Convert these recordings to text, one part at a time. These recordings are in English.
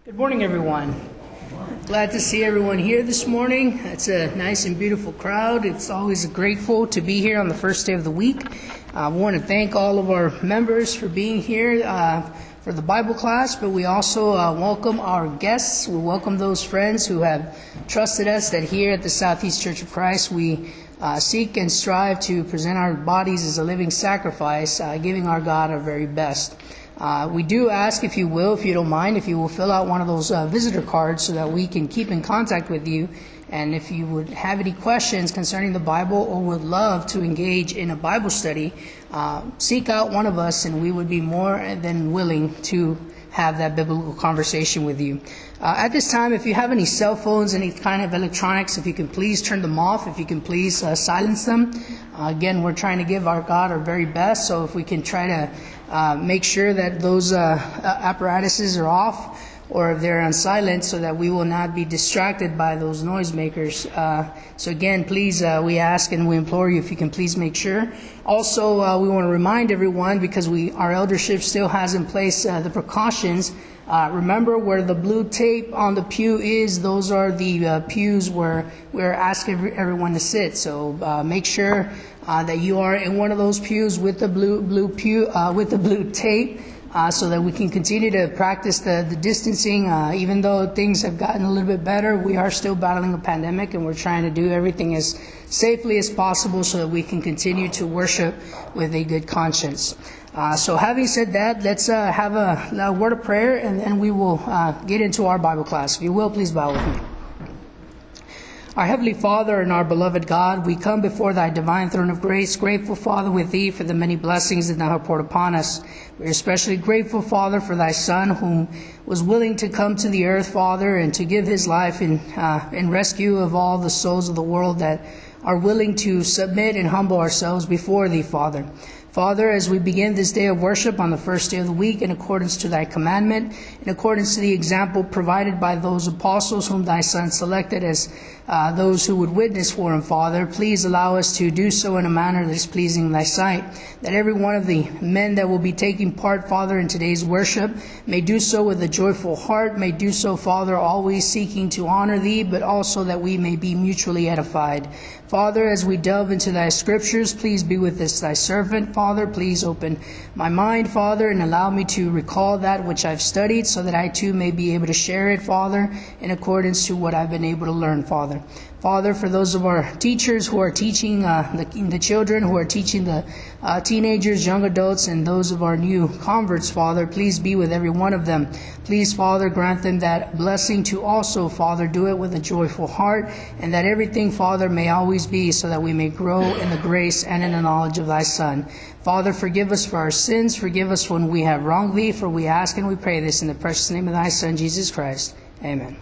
Good morning, everyone. Glad to see everyone here this morning. It's a nice and beautiful crowd. It's always grateful to be here on the first day of the week. I want to thank all of our members for being here for the Bible class, but we also welcome our guests. We welcome those friends who have trusted us that here at the Southeast Church of Christ, we seek and strive to present our bodies as a living sacrifice, giving our God our very best. We do ask, if you don't mind, if you will fill out one of those visitor cards so that we can keep in contact with you. And if you would have any questions concerning the Bible or would love to engage in a Bible study, seek out one of us and we would be more than willing to have that biblical conversation with you. At this time, if you have any cell phones, any kind of electronics, if you can please turn them off, if you can please silence them. Again, we're trying to give our God our very best, so if we can try to make sure that those apparatuses are off or if they're on silent so that we will not be distracted by those noisemakers. So again, please, we ask and we implore you if you can please make sure. Also, we want to remind everyone, because our eldership still has in place the precautions. Remember where the blue tape on the pew is, those are the pews where we're asking everyone to sit. So make sure that you are in one of those pews with the blue pew with the blue tape, so that we can continue to practice the distancing. Even though things have gotten a little bit better, we are still battling a pandemic, and we're trying to do everything as safely as possible so that we can continue to worship with a good conscience. So having said that, let's have a word of prayer, and then we will get into our Bible class. If you will, please bow with me. Our Heavenly Father and our beloved God, we come before Thy divine throne of grace, grateful, Father, with Thee for the many blessings that Thou hast poured upon us. We are especially grateful, Father, for Thy Son, whom was willing to come to the earth, Father, and to give His life in rescue of all the souls of the world that are willing to submit and humble ourselves before Thee, Father. Father, as we begin this day of worship on the first day of the week, in accordance to Thy commandment, in accordance to the example provided by those apostles whom Thy Son selected as those who would witness for Him, Father, please allow us to do so in a manner that is pleasing in Thy sight, that every one of the men that will be taking part, Father, in today's worship may do so with a joyful heart, may do so, Father, always seeking to honor Thee, but also that we may be mutually edified. Father, as we delve into Thy scriptures, please be with this Thy servant, Father. Please open my mind, Father, and allow me to recall that which I've studied so that I too may be able to share it, Father, in accordance to what I've been able to learn, Father. Father, for those of our teachers who are teaching the children, who are teaching the teenagers, young adults, and those of our new converts, Father, please be with every one of them. Please, Father, grant them that blessing to also, Father, do it with a joyful heart, and that everything, Father, may always be so that we may grow in the grace and in the knowledge of Thy Son. Father, forgive us for our sins. Forgive us when we have wronged Thee, for we ask and we pray this in the precious name of Thy Son, Jesus Christ. Amen.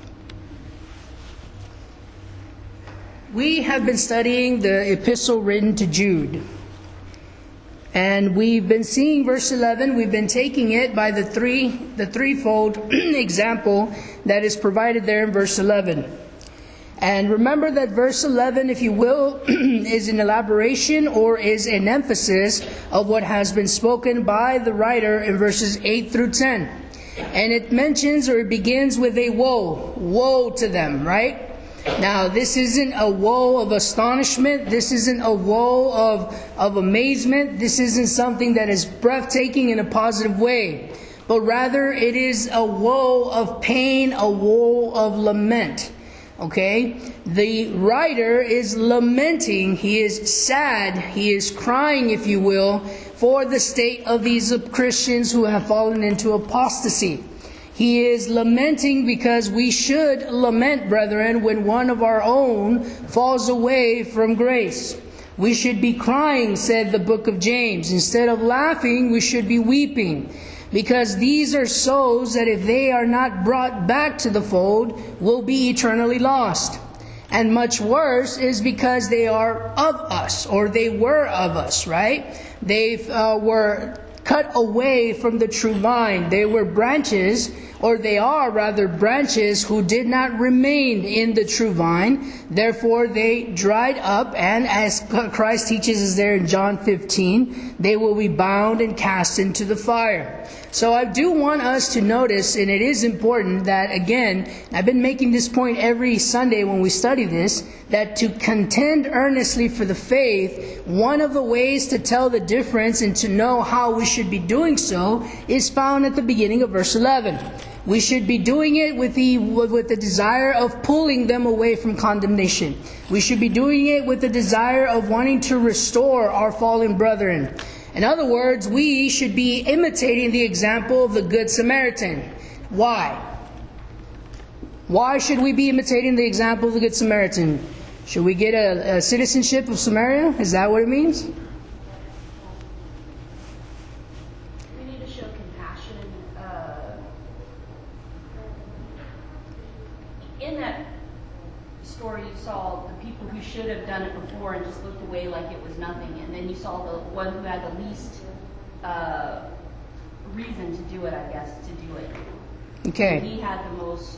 We have been studying the epistle written to Jude. And we've been seeing verse 11. We've been taking it by the threefold example that is provided there in verse 11. And remember that verse 11, if you will, is an elaboration or is an emphasis of what has been spoken by the writer in verses 8 through 10. And it mentions, or it begins with a woe. Woe to them, right? Now, this isn't a woe of astonishment. This isn't a woe of amazement. This isn't something that is breathtaking in a positive way. But rather, it is a woe of pain, a woe of lament. Okay? The writer is lamenting. He is sad. He is crying, if you will, for the state of these Christians who have fallen into apostasy. He is lamenting because we should lament, brethren, when one of our own falls away from grace. We should be crying, said the book of James. Instead of laughing, we should be weeping. Because these are souls that if they are not brought back to the fold, will be eternally lost. And much worse is because they are of us, or they were of us, right? They were cut away from the true vine. They were branches, or they are rather branches who did not remain in the true vine. Therefore they dried up, and as Christ teaches us there in John 15, they will be bound and cast into the fire. So I do want us to notice, and it is important that, again, I've been making this point every Sunday when we study this, that to contend earnestly for the faith, one of the ways to tell the difference and to know how we should be doing so is found at the beginning of verse 11. We should be doing it with the desire of pulling them away from condemnation. We should be doing it with the desire of wanting to restore our fallen brethren. In other words, we should be imitating the example of the Good Samaritan. Why? Why should we be imitating the example of the Good Samaritan? Should we get a citizenship of Samaria? Is that what it means? We need to show compassion. In that story, you saw the people who should have done it before and just looked away like it was nothing. And then you saw the one who had the least reason to do it, I guess, to do it. Okay. And he had the most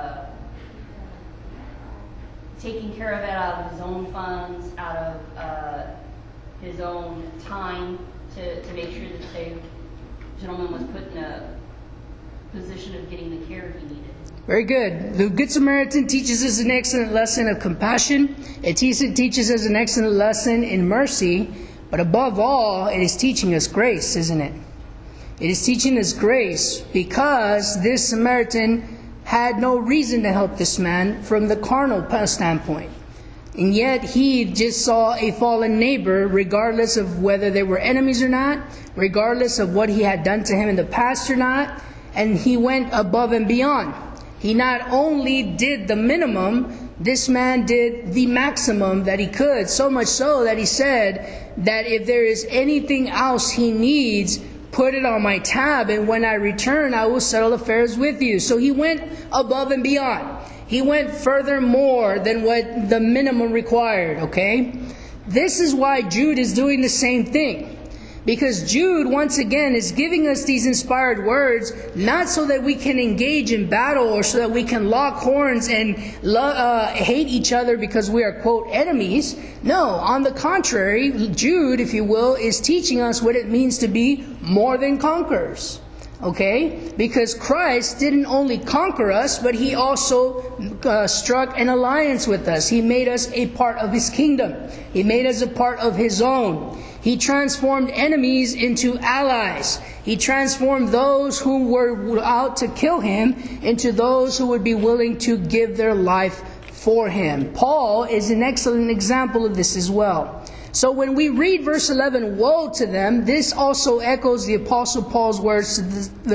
taking care of it out of his own funds, out of his own time to make sure that the gentleman was put in a position of getting the care he needed. Very good. The Good Samaritan teaches us an excellent lesson of compassion. It teaches us an excellent lesson in mercy. But above all, it is teaching us grace, isn't it? It is teaching us grace because this Samaritan had no reason to help this man from the carnal standpoint. And yet he just saw a fallen neighbor, regardless of whether they were enemies or not, regardless of what he had done to him in the past or not. And he went above and beyond. He not only did the minimum, this man did the maximum that he could. So much so that he said that if there is anything else he needs, put it on my tab, and when I return, I will settle affairs with you. So he went above and beyond. He went furthermore than what the minimum required, okay? This is why Jude is doing the same thing. Because Jude, once again, is giving us these inspired words, not so that we can engage in battle or so that we can lock horns and hate each other because we are, quote, enemies. No, on the contrary, Jude, if you will, is teaching us what it means to be more than conquerors. Okay? Because Christ didn't only conquer us, but He also struck an alliance with us. He made us a part of His kingdom. He made us a part of His own. He transformed enemies into allies. He transformed those who were out to kill Him into those who would be willing to give their life for Him. Paul is an excellent example of this as well. So when we read verse 11, woe to them, this also echoes the Apostle Paul's words to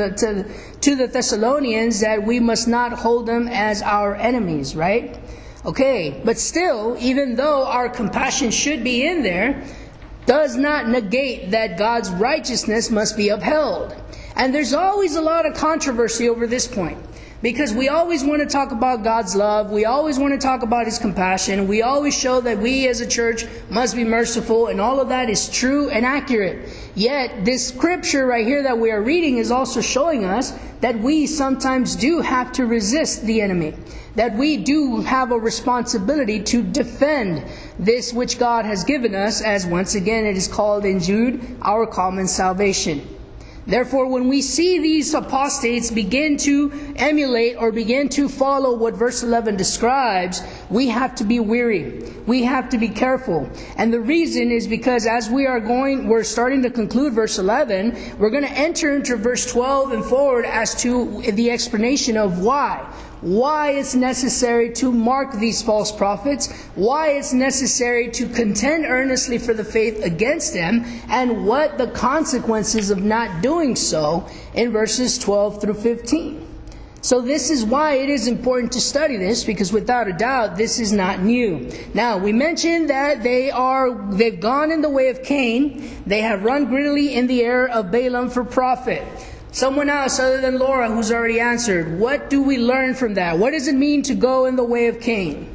the Thessalonians that we must not hold them as our enemies, right? Okay, but still, even though our compassion should be in there, does not negate that God's righteousness must be upheld. And there's always a lot of controversy over this point. Because we always want to talk about God's love. We always want to talk about His compassion. We always show that we as a church must be merciful. And all of that is true and accurate. Yet this scripture right here that we are reading is also showing us that we sometimes do have to resist the enemy. That we do have a responsibility to defend this which God has given us, as once again it is called in Jude, our common salvation. Therefore, when we see these apostates begin to emulate or begin to follow what verse 11 describes, we have to be weary. We have to be careful. And the reason is because as we're starting to conclude verse 11, we're going to enter into verse 12 and forward as to the explanation of why. Why it's necessary to mark these false prophets, why it's necessary to contend earnestly for the faith against them, and what the consequences of not doing so in verses 12 through 15. So this is why it is important to study this, because without a doubt, this is not new. Now, we mentioned that they've gone in the way of Cain. They have run greedily in the error of Balaam for profit. Someone else other than Laura who's already answered. What do we learn from that? What does it mean to go in the way of Cain?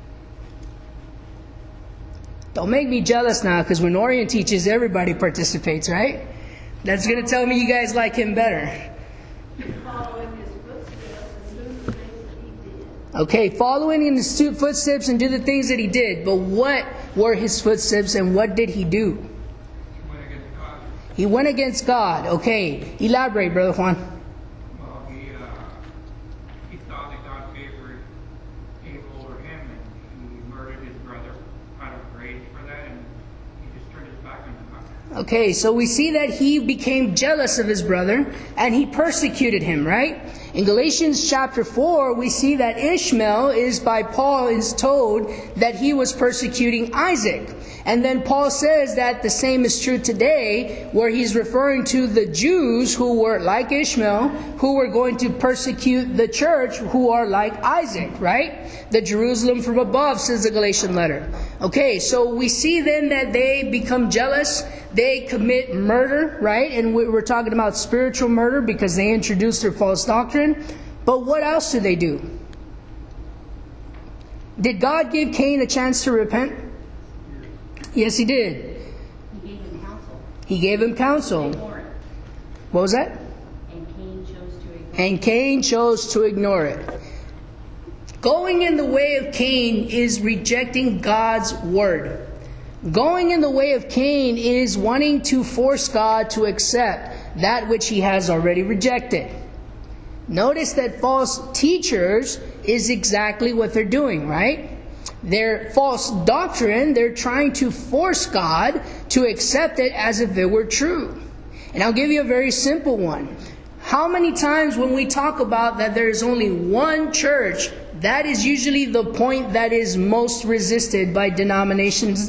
Don't make me jealous now, because when Orion teaches, everybody participates, right? That's going to tell me you guys like him better. Following his footsteps and do the things that he did. Okay, following in his footsteps and do the things that he did. But were his footsteps, and what did he do? Went against God. He went against God. Okay, elaborate, Brother Juan. Well, he thought that God favored Abel over him, and he murdered his brother out of rage for that, and he just turned his back on God. Okay, so we see that he became jealous of his brother, and he persecuted him, right? In Galatians chapter 4, we see that Ishmael by Paul is told that he was persecuting Isaac. And then Paul says that the same is true today, where he's referring to the Jews who were like Ishmael, who were going to persecute the church, who are like Isaac, right? The Jerusalem from above, says the Galatian letter. Okay, so we see then that they become jealous. They commit murder, right? And we're talking about spiritual murder because they introduced their false doctrine. But what else do they do? Did God give Cain a chance to repent? Yes, he did. He gave him counsel. He gave him counsel. Ignore it. What was that? And Cain chose to ignore it. And Cain chose to ignore it. Going in the way of Cain is rejecting God's word. Going in the way of Cain is wanting to force God to accept that which he has already rejected. Notice that false teachers is exactly what they're doing, right? Their false doctrine, they're trying to force God to accept it as if it were true. And I'll give you a very simple one. How many times when we talk about that there is only one church, that is usually the point that is most resisted by denominations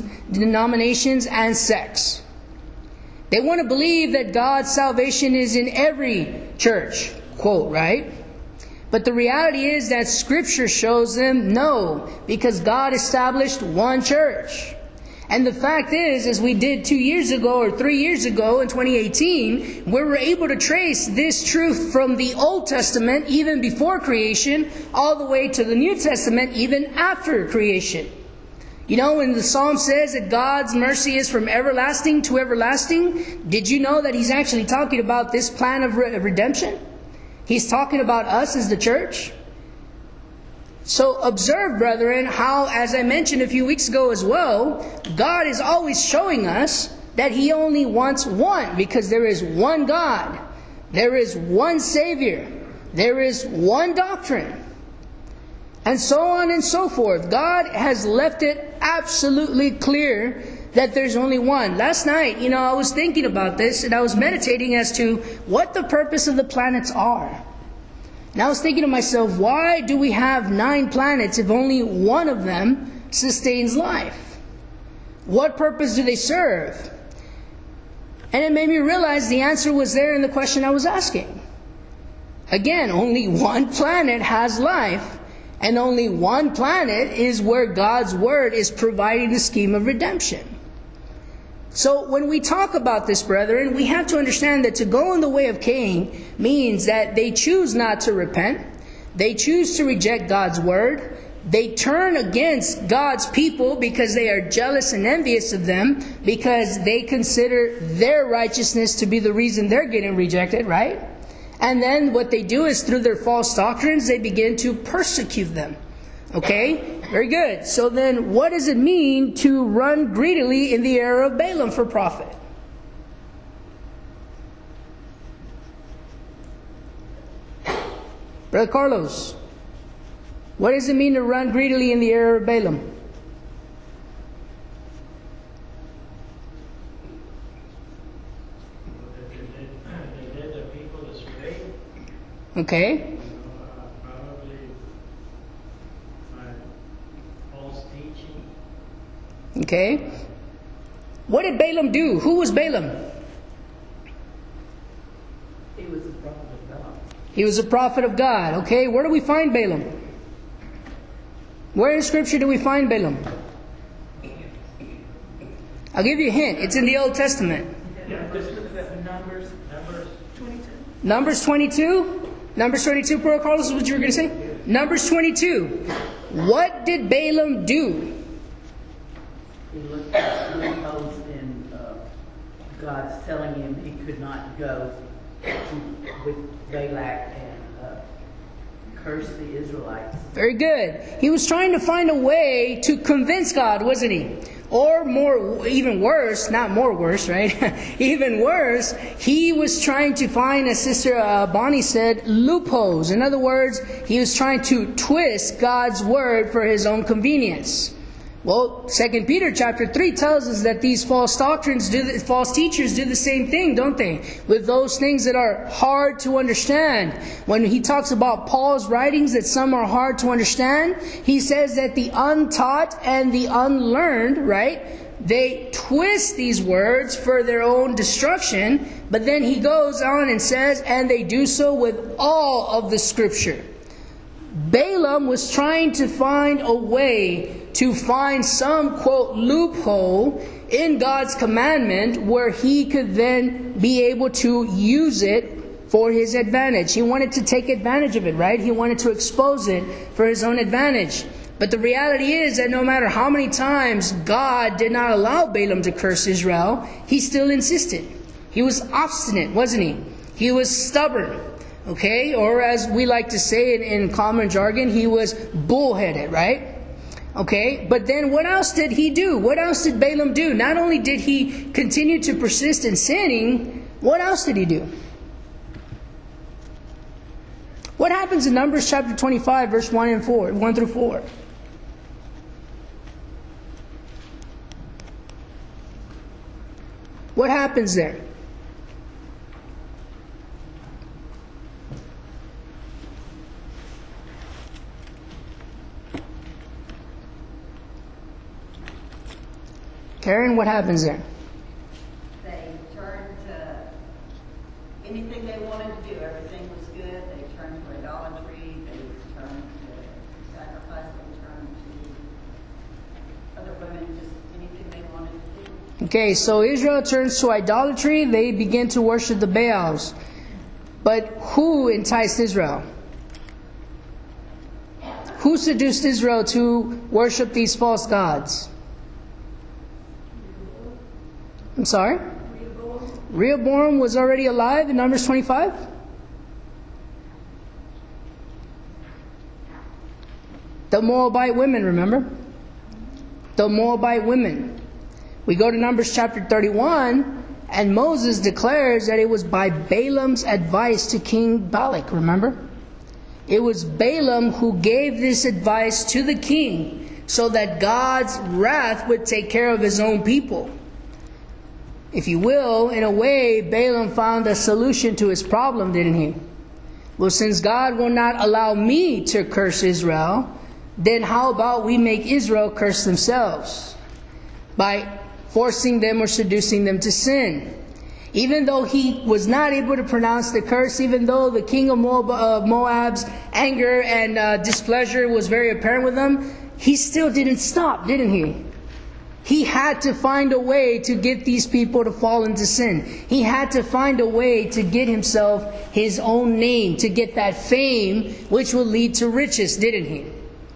and sects. They want to believe that God's salvation is in every church, quote, right? But the reality is that Scripture shows them no, because God established one church. And the fact is, as we did 2 years ago or 3 years ago in 2018, we were able to trace this truth from the Old Testament, even before creation, all the way to the New Testament, even after creation. You know, when the Psalm says that God's mercy is from everlasting to everlasting, did you know that he's actually talking about this plan of redemption? He's talking about us as the church. So observe, brethren, how, as I mentioned a few weeks ago as well, God is always showing us that he only wants one, because there is one God. There is one Savior. There is one doctrine. And so on and so forth. God has left it absolutely clear that there's only one. Last night, I was thinking about this, and I was meditating as to what the purpose of the planets are. And I was thinking to myself, why do we have 9 planets if only one of them sustains life? What purpose do they serve? And it made me realize the answer was there in the question I was asking. Again, only one planet has life, and only one planet is where God's Word is providing the scheme of redemption. So when we talk about this, brethren, we have to understand that to go in the way of Cain means that they choose not to repent. They choose to reject God's word. They turn against God's people because they are jealous and envious of them, because they consider their righteousness to be the reason they're getting rejected, right? And then what they do is through their false doctrines, they begin to persecute them. Okay? Very good. So then what does it mean to run greedily in the era of Balaam for profit? Brother Carlos, what does it mean to run greedily in the era of Balaam? They led the people astray. Okay. Probably by false teaching. Okay. What did Balaam do? Who was Balaam? He was a prophet of God. He was a prophet of God. Okay, where do we find Balaam? Where in Scripture do we find Balaam? I'll give you a hint. It's in the Old Testament. Yeah, let's look at Numbers 22. Numbers 22? Numbers 22, Brother Carlos, is what you were going to say? Numbers 22. What did Balaam do? He looked at loopholes in God's telling him he could not go with Balak and curse the Israelites. Very good. He was trying to find a way to convince God, wasn't he? Or more, even worse, not more worse, right? Even worse, he was trying to find, as Sister Bonnie said, loopholes. In other words, he was trying to twist God's word for his own convenience. Well, 2 Peter chapter 3 tells us that these false teachers do the same thing, don't they? With those things that are hard to understand. When he talks about Paul's writings, that some are hard to understand, he says that the untaught and the unlearned, right, they twist these words for their own destruction. But then he goes on and says, and they do so with all of the Scripture. Balaam was trying to find a way to find some, quote, loophole in God's commandment where he could then be able to use it for his advantage. He wanted to take advantage of it, right? He wanted to expose it for his own advantage. But the reality is that no matter how many times God did not allow Balaam to curse Israel, he still insisted. He was obstinate, wasn't he? He was stubborn. Okay, or as we like to say in common jargon, he was bullheaded, right? Okay, but then what else did he do? What else did Balaam do? Not only did he continue to persist in sinning, what else did he do? What happens in Numbers chapter 25, verse 1 through 4? What happens there? Karen, what happens there? They turned to anything they wanted to do. Everything was good. They turned to idolatry. They turned to sacrifice. They turned to other women, just anything they wanted to do. Okay, so Israel turns to idolatry. They begin to worship the Baals. But who enticed Israel? Who seduced Israel to worship these false gods? I'm sorry? Rehoboam was already alive in Numbers 25? The Moabite women, remember? The Moabite women. We go to Numbers chapter 31, and Moses declares that it was by Balaam's advice to King Balak, remember? It was Balaam who gave this advice to the king so that God's wrath would take care of his own people. If you will, in a way, Balaam found a solution to his problem, didn't he? Well, since God will not allow me to curse Israel, then how about we make Israel curse themselves by forcing them or seducing them to sin? Even though he was not able to pronounce the curse, even though the king of Moab's anger and displeasure was very apparent with them, he still didn't stop, didn't he? He had to find a way to get these people to fall into sin. He had to find a way to get himself his own name, to get that fame, which will lead to riches, didn't he?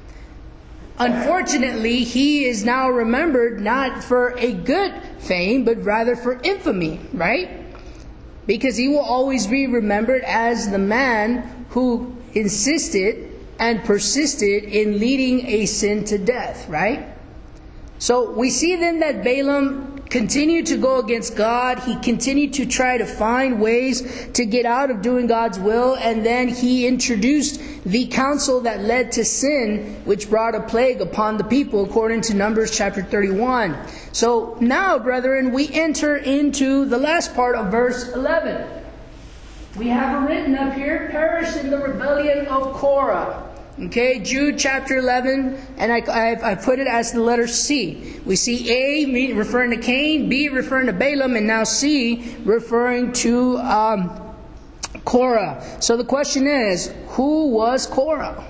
Unfortunately, he is now remembered not for a good fame, but rather for infamy, right? Because he will always be remembered as the man who insisted and persisted in leading a sin to death, right? So we see then that Balaam continued to go against God. He continued to try to find ways to get out of doing God's will. And then he introduced the counsel that led to sin, which brought a plague upon the people, according to Numbers chapter 31. So now, brethren, we enter into the last part of verse 11. We have it written up here, perish in the rebellion of Korah. Okay, Jude chapter 11, and I put it as the letter C. We see A referring to Cain, B referring to Balaam, and now C referring to Korah. So the question is, who was Korah?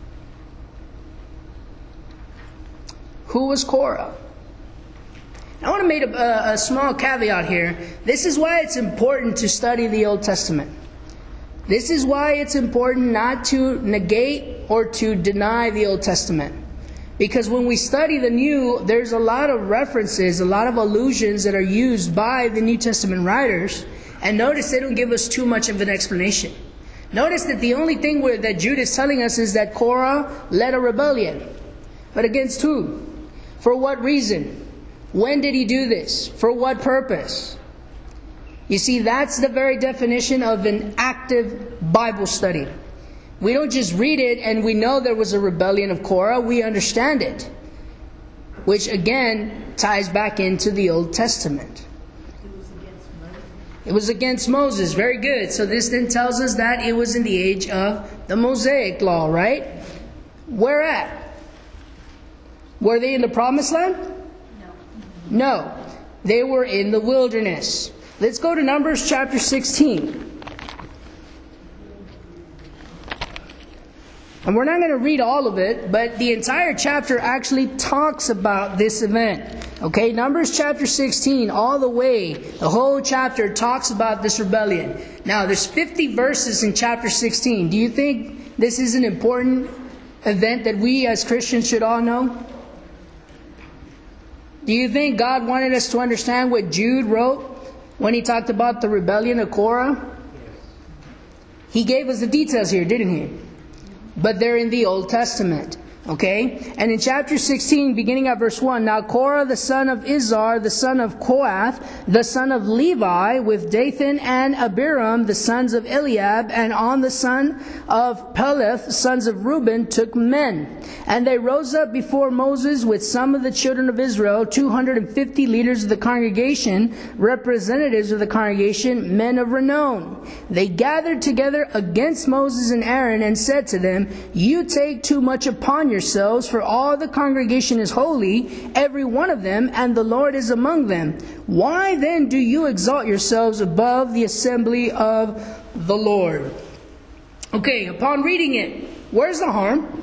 Who was Korah? I want to make a small caveat here. This is why it's important to study the Old Testament. This is why it's important not to negate or to deny the Old Testament. Because when we study the New, there's a lot of references, a lot of allusions that are used by the New Testament writers. And notice they don't give us too much of an explanation. Notice that the only thing that Jude is telling us is that Korah led a rebellion. But against who? For what reason? When did he do this? For what purpose? You see, that's the very definition of an active Bible study. We don't just read it and we know there was a rebellion of Korah. We understand it. Which again ties back into the Old Testament. It was against Moses. Very good. So this then tells us that it was in the age of the Mosaic law, right? Where at? Were they in the Promised Land? No. They were in the wilderness. Let's go to Numbers chapter 16. And we're not going to read all of it, but the entire chapter actually talks about this event. Okay, Numbers chapter 16, all the way, the whole chapter talks about this rebellion. Now, there's 50 verses in chapter 16. Do you think this is an important event that we as Christians should all know? Do you think God wanted us to understand what Jude wrote when he talked about the rebellion of Korah? He gave us the details here, didn't he? But they're in the Old Testament. Okay? And in chapter 16, beginning at verse 1, Now Korah, the son of Izhar, the son of Kohath, the son of Levi, with Dathan and Abiram, the sons of Eliab, and On the son of Peleth, sons of Reuben, took men. And they rose up before Moses with some of the children of Israel, 250 leaders of the congregation, representatives of the congregation, men of renown. They gathered together against Moses and Aaron and said to them, You take too much upon yourselves, for all the congregation is holy, every one of them, and the Lord is among them. Why then do you exalt yourselves above the assembly of the Lord? Okay, upon reading it, where's the harm?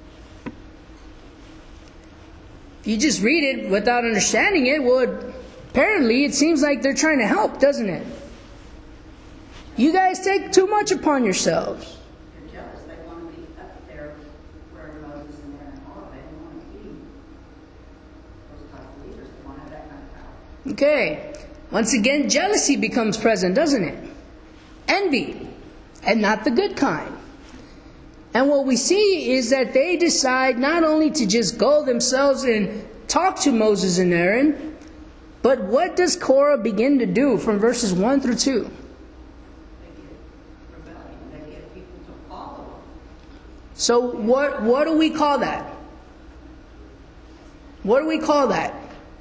If you just read it without understanding it, well, apparently it seems like they're trying to help, doesn't it? You guys take too much upon yourselves. They're jealous. They want to be up there where Moses and Aaron are. They don't want to be those type of leaders. They want to have that kind of power. Okay. Once again, jealousy becomes present, doesn't it? Envy. And not the good kind. And what we see is that they decide not only to just go themselves and talk to Moses and Aaron, but what does Korah begin to do from verses 1 through 2? They get rebellion. They get people to follow them. So what do we call that? What do we call that?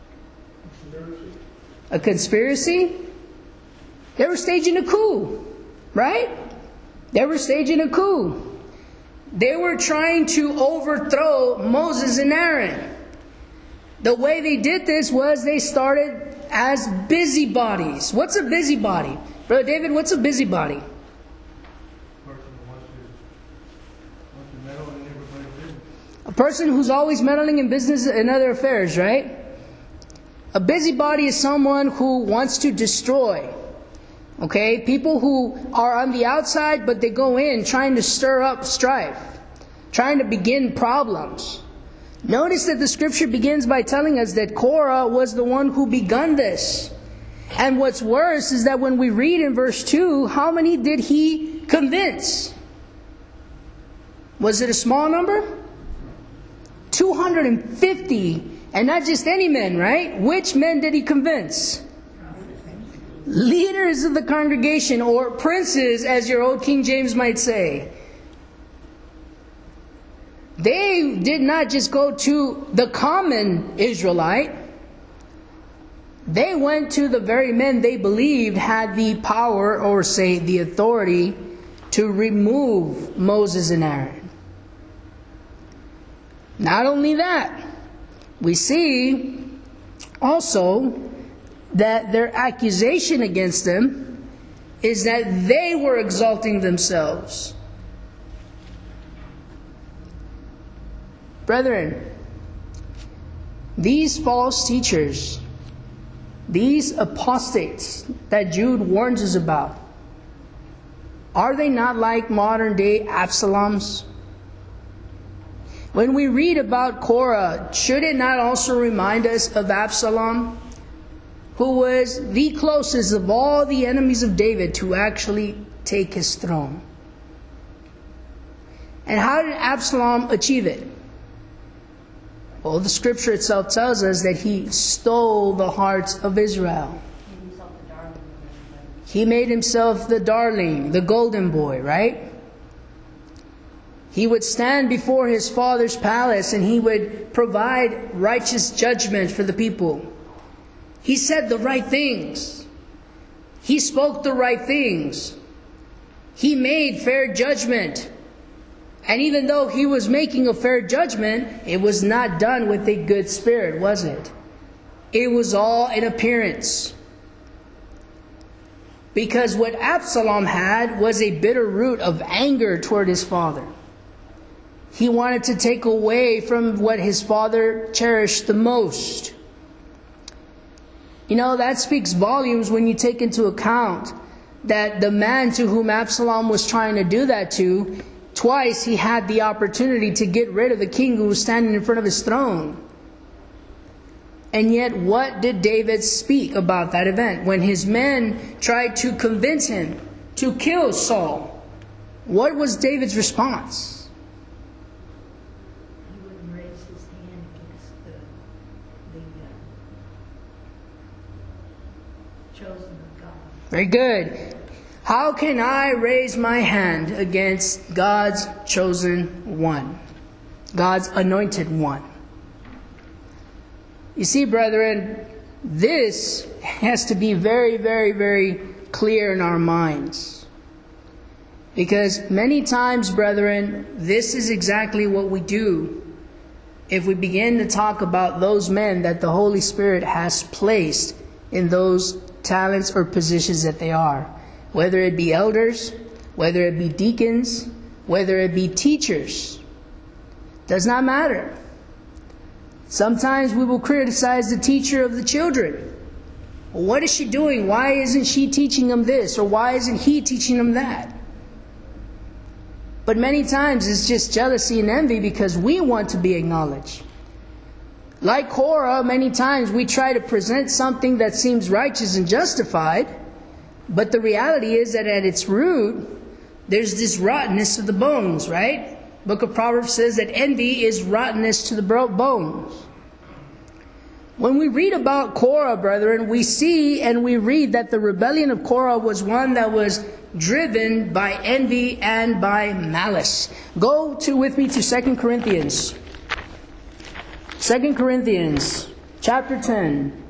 A conspiracy? They were staging a coup, right? They were staging a coup. They were trying to overthrow Moses and Aaron. The way they did this was they started as busybodies. What's a busybody? Brother David, what's a busybody? A person who's always meddling in business and other affairs, right? A busybody is someone who wants to destroy. Okay? People who are on the outside, but they go in trying to stir up strife. Trying to begin problems. Notice that the scripture begins by telling us that Korah was the one who begun this. And what's worse is that when we read in verse 2, how many did he convince? Was it a small number? 250. And not just any men, right? Which men did he convince? Leaders of the congregation, or princes, as your old King James might say. They did not just go to the common Israelite. They went to the very men they believed had the power, or say the authority, to remove Moses and Aaron. Not only that, we see also that their accusation against them is that they were exalting themselves. Brethren, these false teachers, these apostates that Jude warns us about, are they not like modern day Absaloms? When we read about Korah, should it not also remind us of Absalom, who was the closest of all the enemies of David to actually take his throne? And how did Absalom achieve it? Well, the scripture itself tells us that he stole the hearts of Israel. He made himself the darling, the golden boy, right? He would stand before his father's palace and he would provide righteous judgment for the people. He said the right things. He spoke the right things. He made fair judgment. And even though he was making a fair judgment, it was not done with a good spirit, was it? It was all an appearance. Because what Absalom had was a bitter root of anger toward his father. He wanted to take away from what his father cherished the most. You know, that speaks volumes when you take into account that the man to whom Absalom was trying to do that to, twice he had the opportunity to get rid of the king who was standing in front of his throne. And yet, what did David speak about that event? When his men tried to convince him to kill Saul, what was David's response? He wouldn't raise his hand against the chosen of God. Very good. How can I raise my hand against God's chosen one? God's anointed one? You see, brethren, this has to be very, very, very clear in our minds. Because many times, brethren, this is exactly what we do if we begin to talk about those men that the Holy Spirit has placed in those talents or positions that they are. Whether it be elders, whether it be deacons, whether it be teachers. Does not matter. Sometimes we will criticize the teacher of the children. Well, what is she doing? Why isn't she teaching them this? Or why isn't he teaching them that? But many times it's just jealousy and envy because we want to be acknowledged. Like Korah, many times we try to present something that seems righteous and justified. But the reality is that at its root, there's this rottenness of the bones, right? Book of Proverbs says that envy is rottenness to the bones. When we read about Korah, brethren, we see and we read that the rebellion of Korah was one that was driven by envy and by malice. Go with me to 2 Corinthians. 2 Corinthians chapter 10.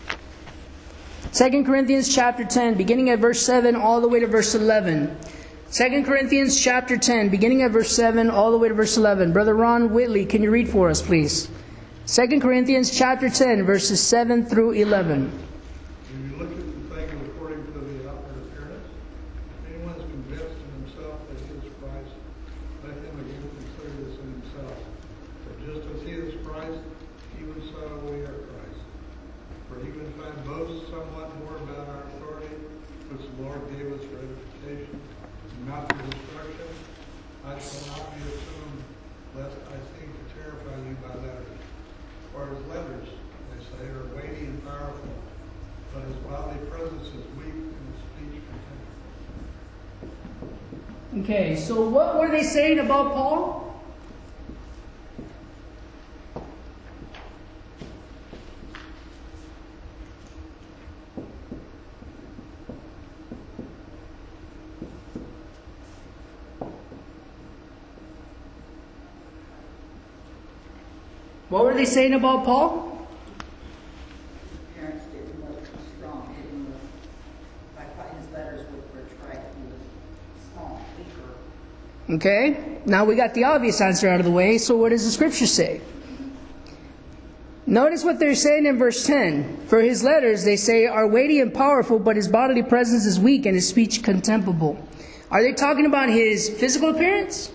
2 Corinthians chapter 10, beginning at verse 7 all the way to verse 11. 2 Corinthians chapter 10, beginning at verse 7 all the way to verse 11. Brother Ron Whitley, can you read for us, please? 2 Corinthians chapter 10, verses 7 through 11. When you look at the thing according to the outward appearance, if anyone is convinced in himself that he is Christ, let him again consider this in himself. For just as he is Christ, even so we are Christ. For even if I boast somewhat more about our authority, which the Lord gave us for edification, not for destruction, I shall not be assumed, lest I seem to terrify you by letters. For his letters, they say, are weighty and powerful, but his bodily presence is weak and his speech contemptible. Okay, so what were they saying about Paul? What were they saying about Paul? His parents didn't look strong, didn't look, like his letters would portray, he was small, weaker. Okay, now we got the obvious answer out of the way, so what does the scripture say? Notice what they're saying in verse 10. For his letters, they say, are weighty and powerful, but his bodily presence is weak and his speech contemptible. Are they talking about his physical appearance?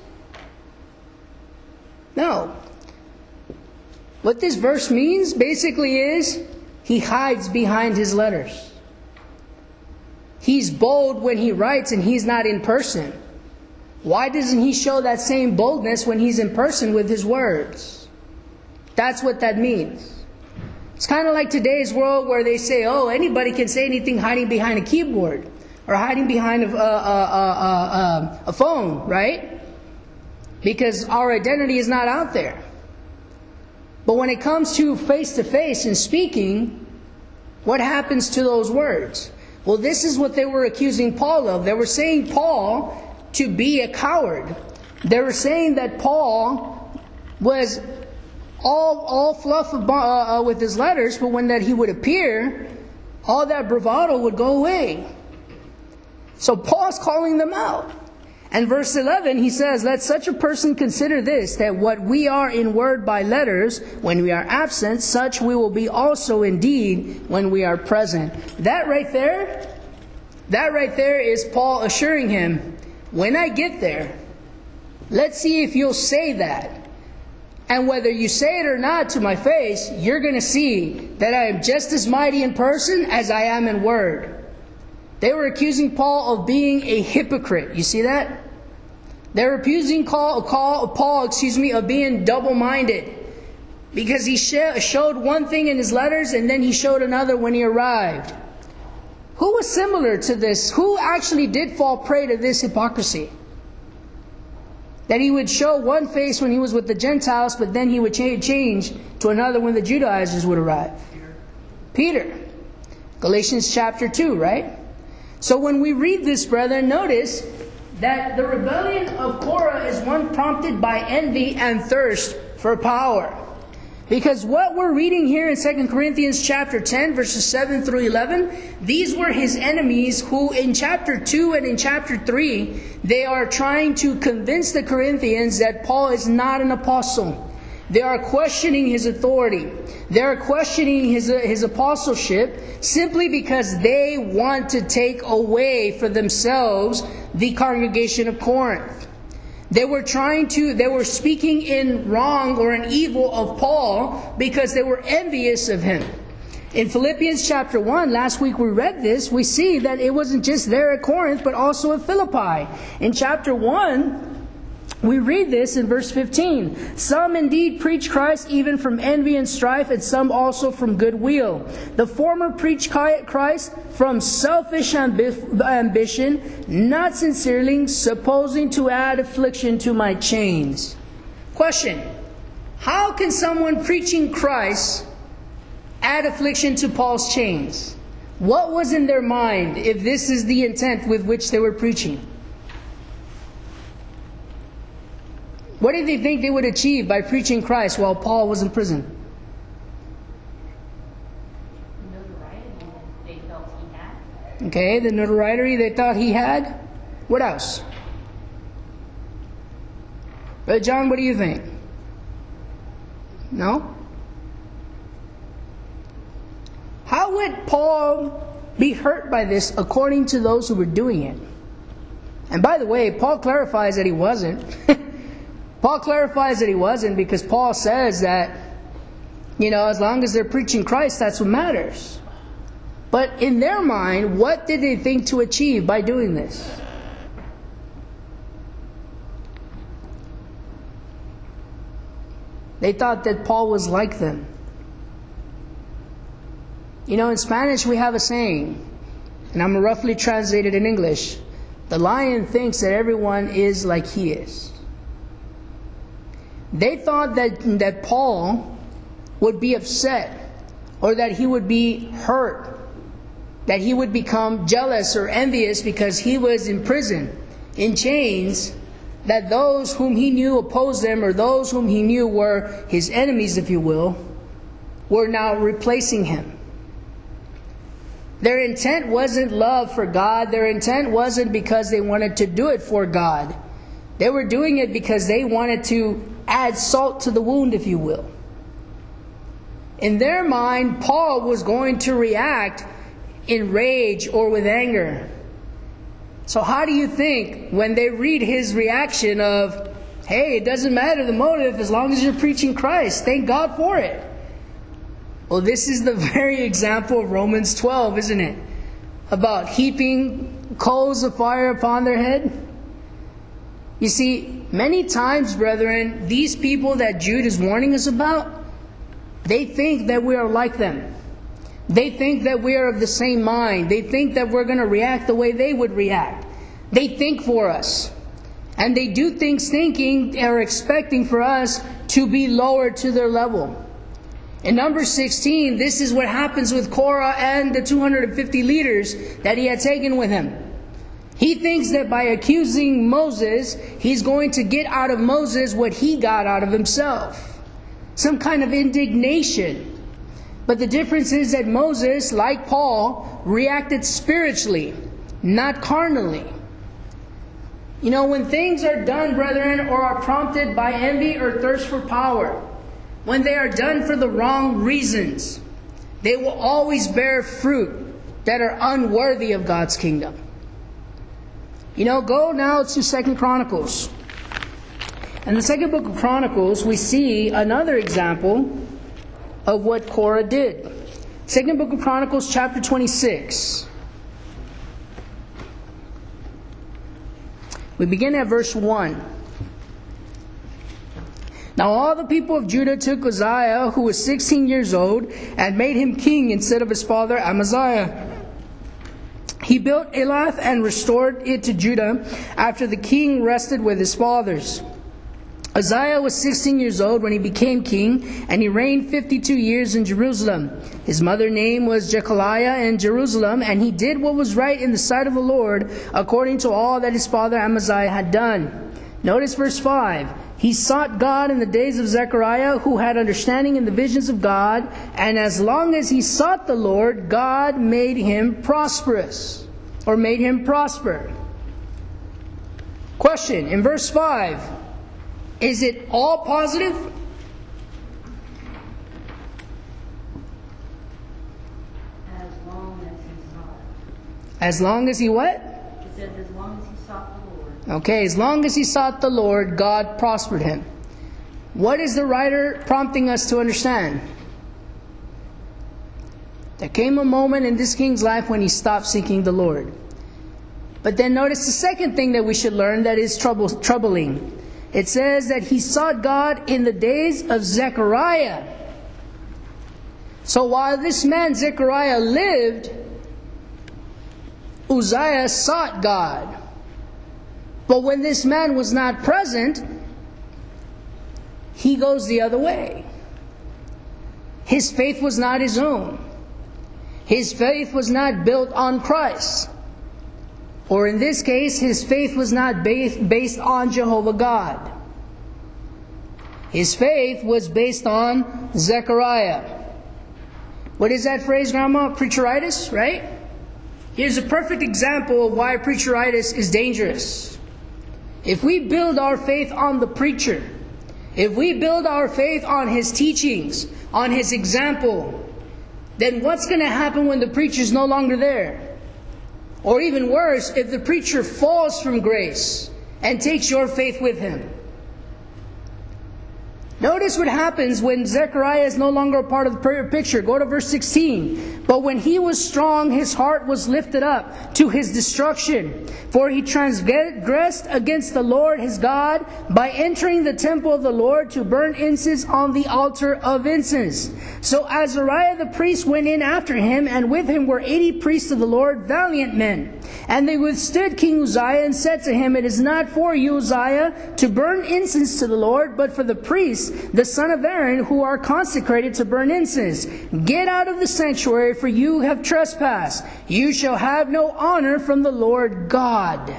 No. What this verse means basically is he hides behind his letters. He's bold when he writes and he's not in person. Why doesn't he show that same boldness when he's in person with his words? That's what that means. It's kind of like today's world where they say, oh, anybody can say anything hiding behind a keyboard or hiding behind a phone, right? Because our identity is not out there. But when it comes to face and speaking, what happens to those words? Well, this is what they were accusing Paul of. They were saying Paul to be a coward. They were saying that Paul was all fluff with his letters, but when that he would appear, all that bravado would go away. So Paul's calling them out. And verse 11, he says, "Let such a person consider this, that what we are in word by letters, when we are absent, such we will be also indeed when we are present." That right there is Paul assuring him, when I get there, let's see if you'll say that. And whether you say it or not to my face, you're going to see that I am just as mighty in person as I am in word. They were accusing Paul of being a hypocrite. You see that? They were accusing Paul of being double-minded. Because he showed one thing in his letters and then he showed another when he arrived. Who was similar to this? Who actually did fall prey to this hypocrisy? That he would show one face when he was with the Gentiles, but then he would change to another when the Judaizers would arrive. Peter. Galatians chapter 2, right? So when we read this, brethren, notice that the rebellion of Korah is one prompted by envy and thirst for power. Because what we're reading here in 2 Corinthians chapter 10, verses 7 through 11, these were his enemies who in chapter 2 and in chapter 3, they are trying to convince the Corinthians that Paul is not an apostle. They are questioning his authority. They are questioning his apostleship simply because they want to take away for themselves the congregation of Corinth. They were speaking in wrong or in evil of Paul because they were envious of him. In Philippians chapter 1, last week we read this, we see that it wasn't just there at Corinth, but also at Philippi. In chapter 1, we read this in verse 15. "Some indeed preach Christ even from envy and strife, and some also from goodwill. The former preach Christ from selfish ambition, not sincerely, supposing to add affliction to my chains." Question: how can someone preaching Christ add affliction to Paul's chains? What was in their mind if this is the intent with which they were preaching? What did they think they would achieve by preaching Christ while Paul was in prison? Notoriety they felt he had. Okay, the notoriety they thought he had. What else? Brother John, what do you think? No? How would Paul be hurt by this according to those who were doing it? And by the way, Paul clarifies that he wasn't. Paul clarifies that he wasn't because Paul says that, as long as they're preaching Christ, that's what matters. But in their mind, what did they think to achieve by doing this? They thought that Paul was like them. In Spanish we have a saying, and I'm going to roughly translate it in English. The lion thinks that everyone is like he is. They thought that Paul would be upset, or that he would be hurt, that he would become jealous or envious because he was in prison, in chains, that those whom he knew opposed them, or those whom he knew were his enemies, if you will, were now replacing him. Their intent wasn't love for God. Their intent wasn't because they wanted to do it for God. They were doing it because they wanted to add salt to the wound, if you will. In their mind, Paul was going to react in rage or with anger. So how do you think when they read his reaction of, hey, it doesn't matter the motive as long as you're preaching Christ, thank God for it? Well, this is the very example of Romans 12, isn't it? About heaping coals of fire upon their head. You see, many times, brethren, these people that Jude is warning us about, they think that we are like them. They think that we are of the same mind. They think that we're going to react the way they would react. They think for us. And they do things thinking or expecting for us to be lower to their level. In Numbers 16, this is what happens with Korah and the 250 leaders that he had taken with him. He thinks that by accusing Moses, he's going to get out of Moses what he got out of himself. Some kind of indignation. But the difference is that Moses, like Paul, reacted spiritually, not carnally. You know, when things are done, brethren, or are prompted by envy or thirst for power, when they are done for the wrong reasons, they will always bear fruit that are unworthy of God's kingdom. You know, go now to 2 Chronicles. In the second book of Chronicles, we see another example of what Korah did. Second book of Chronicles, chapter 26. We begin at verse 1. Now all the people of Judah took Uzziah, who was 16 years old, and made him king instead of his father Amaziah. He built Elath and restored it to Judah after the king rested with his fathers. Uzziah was 16 years old when he became king, and he reigned 52 years in Jerusalem. His mother's name was Jechaliah in Jerusalem, and he did what was right in the sight of the Lord, according to all that his father Amaziah had done. Notice verse 5. He sought God in the days of Zechariah, who had understanding in the visions of God, and as long as he sought the Lord, God made him prosperous, or made him prosper. Question, in verse 5, is it all positive? As long as he sought. As long as he what? It says as long as he sought the Lord. Okay, as long as he sought the Lord, God prospered him. What is the writer prompting us to understand? There came a moment in this king's life when he stopped seeking the Lord. But then notice the second thing that we should learn that is troubling. It says that he sought God in the days of Zechariah. So while this man Zechariah lived, Uzziah sought God. But when this man was not present, he goes the other way. His faith was not his own. His faith was not built on Christ. Or in this case, his faith was not based on Jehovah God. His faith was based on Zechariah. What is that phrase, Grandma? Preacheritis, right? Here's a perfect example of why preacheritis is dangerous. If we build our faith on the preacher, if we build our faith on his teachings, on his example, then what's going to happen when the preacher's no longer there? Or even worse, if the preacher falls from grace and takes your faith with him. Notice what happens when Zechariah is no longer a part of the picture. Go to verse 16. But when he was strong, his heart was lifted up to his destruction. For he transgressed against the Lord his God by entering the temple of the Lord to burn incense on the altar of incense. So Azariah the priest went in after him, and with him were 80 priests of the Lord, valiant men. And they withstood King Uzziah and said to him, It is not for you, Uzziah, to burn incense to the Lord, but for the priests, the son of Aaron, who are consecrated to burn incense. Get out of the sanctuary, for you have trespassed. You shall have no honor from the Lord God.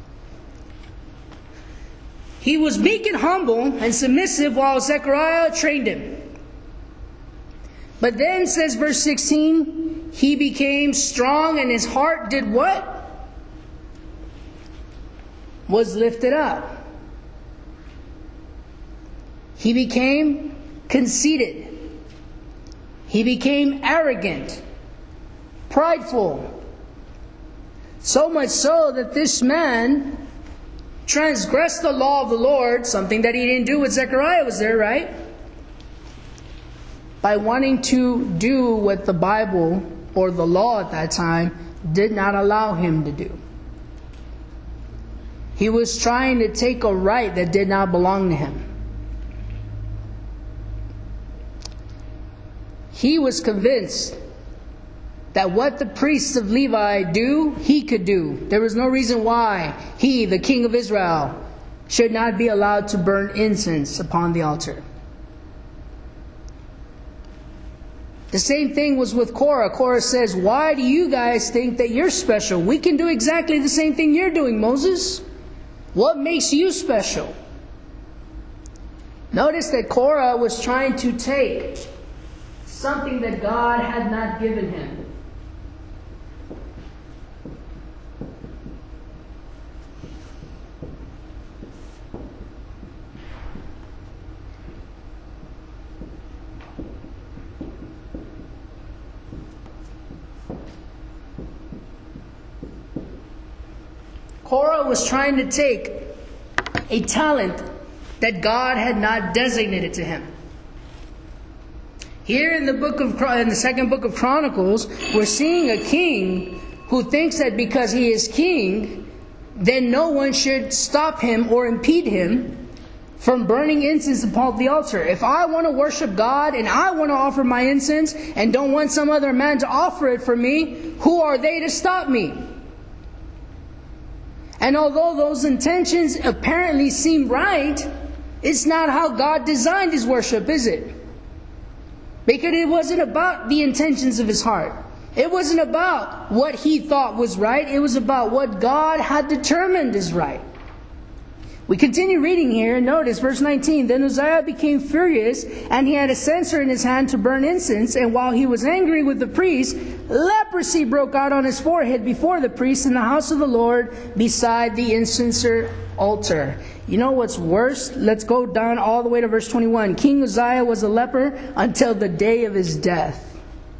He was meek and humble and submissive while Zechariah trained him. But then, says verse 16, he became strong and his heart did what? Was lifted up. He became conceited. He became arrogant, prideful. So much so that this man transgressed the law of the Lord, something that he didn't do when Zechariah was there, right? By wanting to do what the Bible or the law at that time did not allow him to do. He was trying to take a right that did not belong to him. He was convinced that what the priests of Levi do, he could do. There was no reason why he, the king of Israel, should not be allowed to burn incense upon the altar. The same thing was with Korah. Korah says, why do you guys think that you're special? We can do exactly the same thing you're doing, Moses. What makes you special? Notice that Korah was trying to take something that God had not given him. Korah was trying to take a talent that God had not designated to him. Here in the second book of Chronicles, we're seeing a king who thinks that because he is king, then no one should stop him or impede him from burning incense upon the altar. If I want to worship God and I want to offer my incense and don't want some other man to offer it for me, who are they to stop me? And although those intentions apparently seem right, it's not how God designed his worship, is it? Because it wasn't about the intentions of his heart. It wasn't about what he thought was right. It was about what God had determined is right. We continue reading here and notice verse 19. Then Uzziah became furious, and he had a censer in his hand to burn incense. And while he was angry with the priest, leprosy broke out on his forehead before the priest in the house of the Lord beside the incenser altar. You know what's worse? Let's go down all the way to verse 21. King Uzziah was a leper until the day of his death.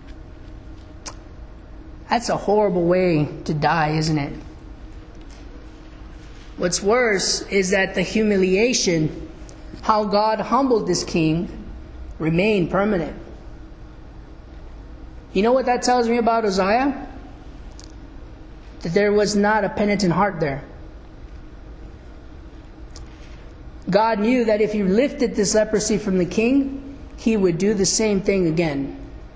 That's a horrible way to die, isn't it? What's worse is that the humiliation, how God humbled this king, remained permanent. You know what that tells me about Uzziah? That there was not a penitent heart there. God knew that if he lifted this leprosy from the king, he would do the same thing again.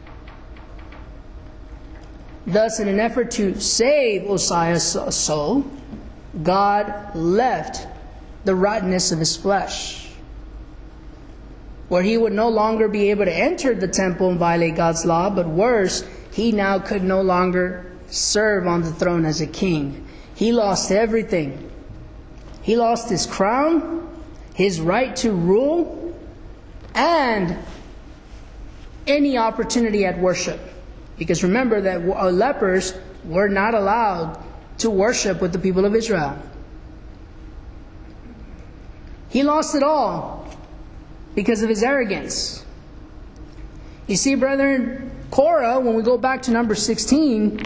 Thus, in an effort to save Uzziah's soul, God left the rottenness of his flesh, where he would no longer be able to enter the temple and violate God's law, but worse, he now could no longer serve on the throne as a king. He lost everything. He lost his crown, his right to rule, and any opportunity at worship. Because remember that lepers were not allowed to worship with the people of Israel. He lost it all because of his arrogance. You see, brethren, Korah, when we go back to number 16,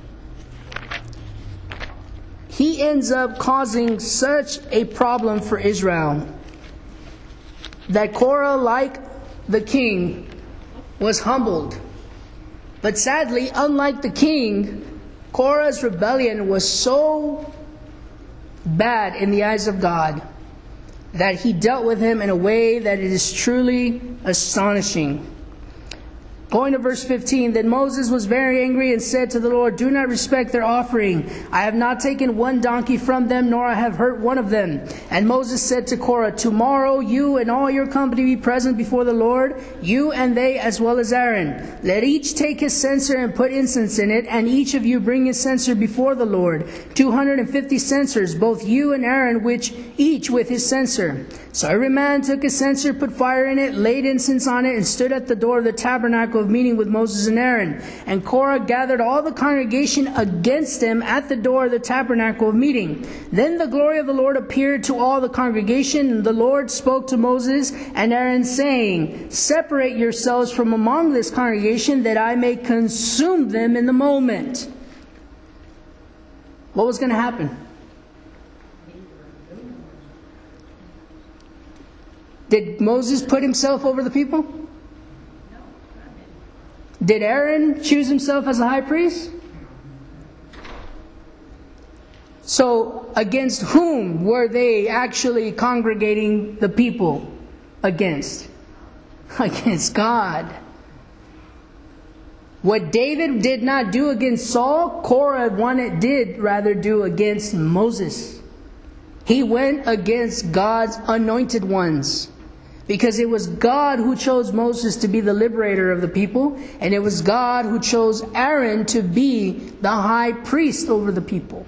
he ends up causing such a problem for Israel that Korah, like the king, was humbled. But sadly, unlike the king, Korah's rebellion was so bad in the eyes of God that he dealt with him in a way that it is truly astonishing. Going to verse 15, then Moses was very angry and said to the Lord, do not respect their offering. I have not taken one donkey from them, nor I have hurt one of them. And Moses said to Korah, tomorrow you and all your company be present before the Lord, you and they as well as Aaron. Let each take his censer and put incense in it, and each of you bring his censer before the Lord. 250 censers, both you and Aaron, which each with his censer. So every man took his censer, put fire in it, laid incense on it, and stood at the door of the tabernacle of meeting with Moses and Aaron. And Korah gathered all the congregation against him at the door of the tabernacle of meeting. Then the glory of the Lord appeared to all the congregation, and the Lord spoke to Moses and Aaron, saying, separate yourselves from among this congregation, that I may consume them in the moment. What was going to happen? Did Moses put himself over the people? Did Aaron choose himself as a high priest? So, against whom were they actually congregating the people against? Against God. What David did not do against Saul, Korah did rather do against Moses. He went against God's anointed ones. Because it was God who chose Moses to be the liberator of the people, and it was God who chose Aaron to be the high priest over the people.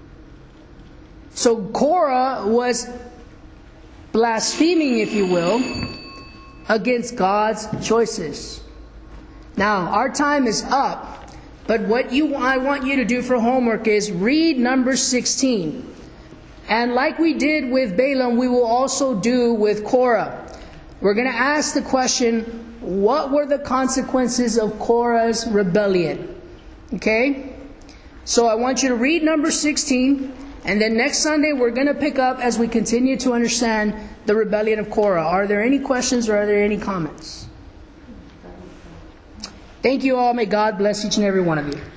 So Korah was blaspheming, if you will, against God's choices. Now, our time is up, but what I want you to do for homework is read Numbers 16. And like we did with Balaam, we will also do with Korah. We're going to ask the question, what were the consequences of Korah's rebellion? Okay? So I want you to read number 16, and then next Sunday we're going to pick up as we continue to understand the rebellion of Korah. Are there any questions or are there any comments? Thank you all. May God bless each and every one of you.